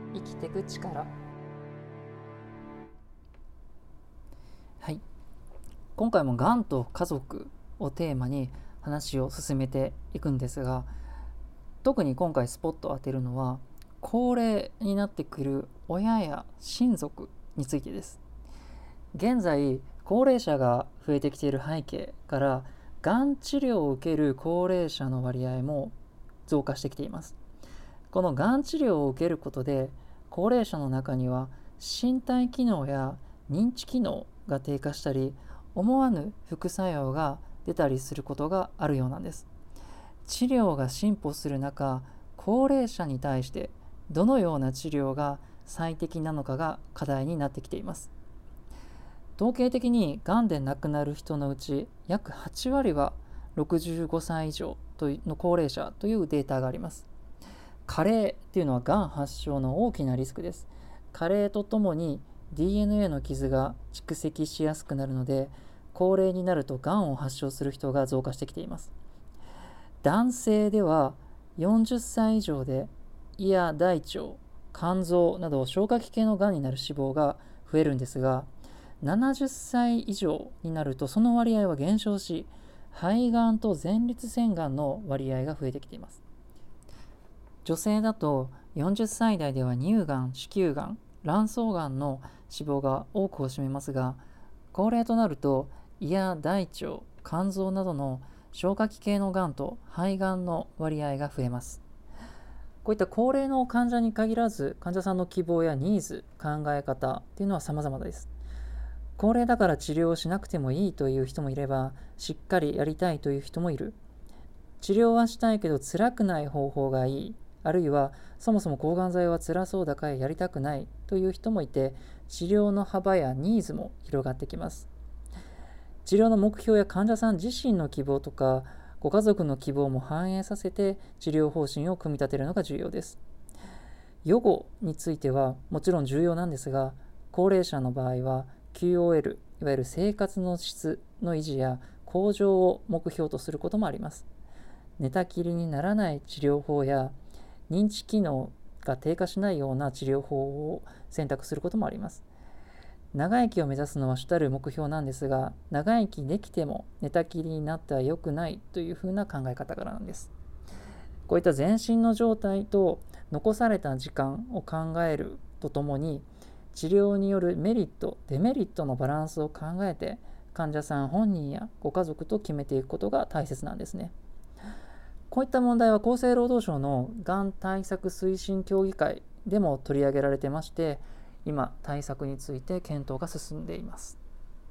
生きていく力。はい、今回もがんと家族をテーマに話を進めていくんですが、特に今回スポットを当てるのは高齢になってくる親や親族についてです。現在高齢者が増えてきている背景から、がん治療を受ける高齢者の割合も増加してきています。このがん治療を受けることで、高齢者の中には身体機能や認知機能が低下したり、思わぬ副作用が出たりすることがあるようなんです。治療が進歩する中、高齢者に対してどのような治療が最適なのかが課題になってきています。統計的にがんで亡くなる人のうち約8割は65歳以上の高齢者というデータがあります。加齢というのはがん発症の大きなリスクです。加齢とともに DNA の傷が蓄積しやすくなるので、高齢になるとがんを発症する人が増加してきています。男性では40歳以上で胃や大腸、肝臓など消化器系のがんになる死亡が増えるんですが、70歳以上になるとその割合は減少し、肺がんと前立腺がんの割合が増えてきています。女性だと40歳代では乳がん、子宮がん、卵巣がんの死亡が多くを占めますが、高齢となると胃や大腸、肝臓などの消化器系のがんと肺がんの割合が増えます。こういった高齢の患者に限らず、患者さんの希望やニーズ、考え方というのは様々です。高齢だから治療をしなくてもいいという人もいれば、しっかりやりたいという人もいる。治療はしたいけど辛くない方法がいい。あるいはそもそも抗がん剤は辛そうだからやりたくないという人もいて、治療の幅やニーズも広がってきます。治療の目標や患者さん自身の希望とか、ご家族の希望も反映させて治療方針を組み立てるのが重要です。予後についてはもちろん重要なんですが、高齢者の場合は QOL、いわゆる生活の質の維持や向上を目標とすることもあります。寝たきりにならない治療法や認知機能が低下しないような治療法を選択することもあります。長生きを目指すのは主たる目標なんですが、長生きできても寝たきりになっては良くないというふうな考え方からなんです。こういった全身の状態と残された時間を考えるとともに、治療によるメリット、デメリットのバランスを考えて、患者さん本人やご家族と決めていくことが大切なんですね。こういった問題は厚生労働省のがん対策推進協議会でも取り上げられてまして、今対策について検討が進んでいます。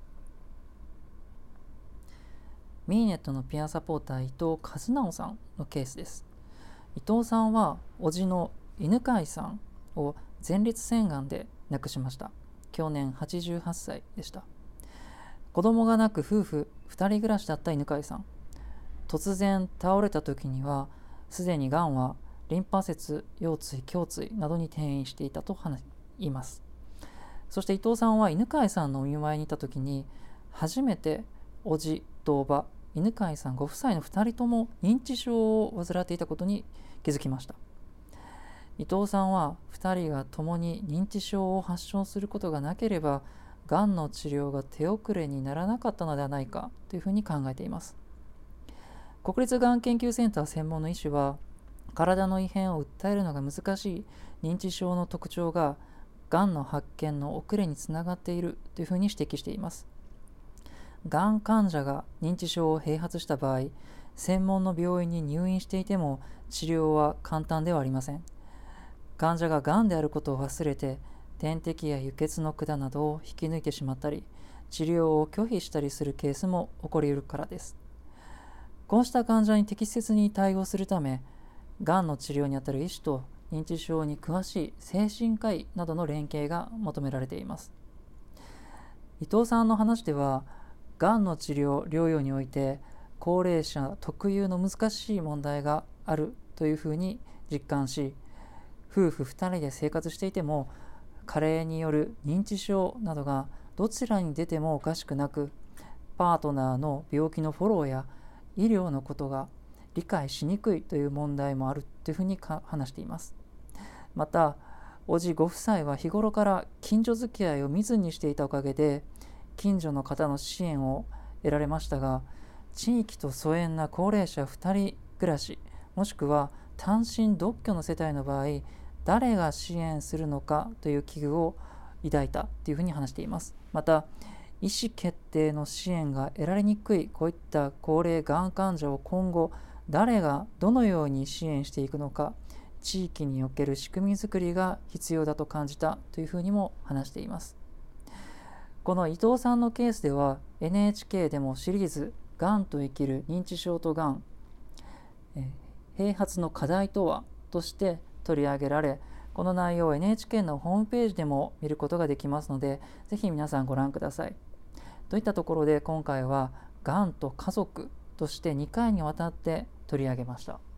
ミーネットのピアサポーター伊藤和直さんのケースです。伊藤さんは叔父の犬飼さんを前立腺がんで亡くしました。去年88歳でした。子供がなく夫婦2人暮らしだった犬飼さん、突然倒れた時にはすでにがんはリンパ節、腰椎、胸椎などに転移していたと言います。そして伊藤さんは犬飼さんのお見舞いに行った時に、初めて叔父と叔母、犬飼さんご夫妻の2人とも認知症を患っていたことに気づきました。伊藤さんは2人が共に認知症を発症することがなければ、がんの治療が手遅れにならなかったのではないかというふうに考えています。国立がん研究センター専門の医師は、体の異変を訴えるのが難しい認知症の特徴ががんの発見の遅れにつながっているというふうに指摘しています。がん患者が認知症を併発した場合、専門の病院に入院していても治療は簡単ではありません。患者ががんであることを忘れて、点滴や輸血の管などを引き抜いてしまったり、治療を拒否したりするケースも起こり得るからです。こうした患者に適切に対応するため、がんの治療にあたる医師と認知症に詳しい精神科医などの連携が求められています。伊藤さんの話では、がんの治療・療養において高齢者特有の難しい問題があるというふうに実感し、夫婦2人で生活していても加齢による認知症などがどちらに出てもおかしくなく、パートナーの病気のフォローや医療のことが理解しにくいという問題もあるというふうに話しています。また、 叔父ご夫妻は日頃から近所付き合いを密にしていたおかげで近所の方の支援を得られましたが、地域と疎遠な高齢者2人暮らし、もしくは単身独居の世帯の場合、誰が支援するのかという危惧を抱いたというふうに話しています。また、意思決定の支援が得られにくいこういった高齢がん患者を今後誰がどのように支援していくのか、地域における仕組み作りが必要だと感じたというふうにも話しています。この伊藤さんのケースでは NHK でもシリーズがんと生きる認知症とがん、併発の課題とはとして取り上げられ、この内容を NHK のホームページでも見ることができますので、ぜひ皆さんご覧ください。といったところで今回はがんと家族として2回にわたって取り上げました。